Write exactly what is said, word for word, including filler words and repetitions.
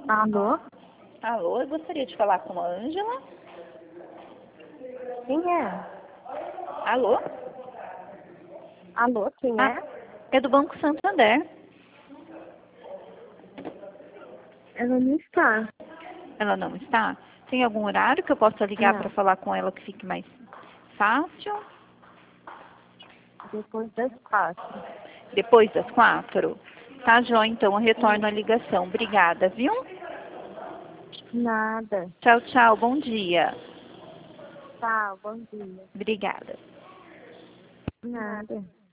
Alô? Alô, eu gostaria de falar com a Ângela. Quem é? Alô? Alô, quem Ah, é? é do Banco Santander. Ela não está. Ela não está? Tem algum horário que eu possa ligar para Não. falar com ela que fique mais fácil? Depois das quatro. Depois das quatro? Tá, Jó, então eu retorno Sim. a ligação. Obrigada, viu? Nada. Tchau, tchau. Bom dia. Tá, bom dia. Obrigada. Nada.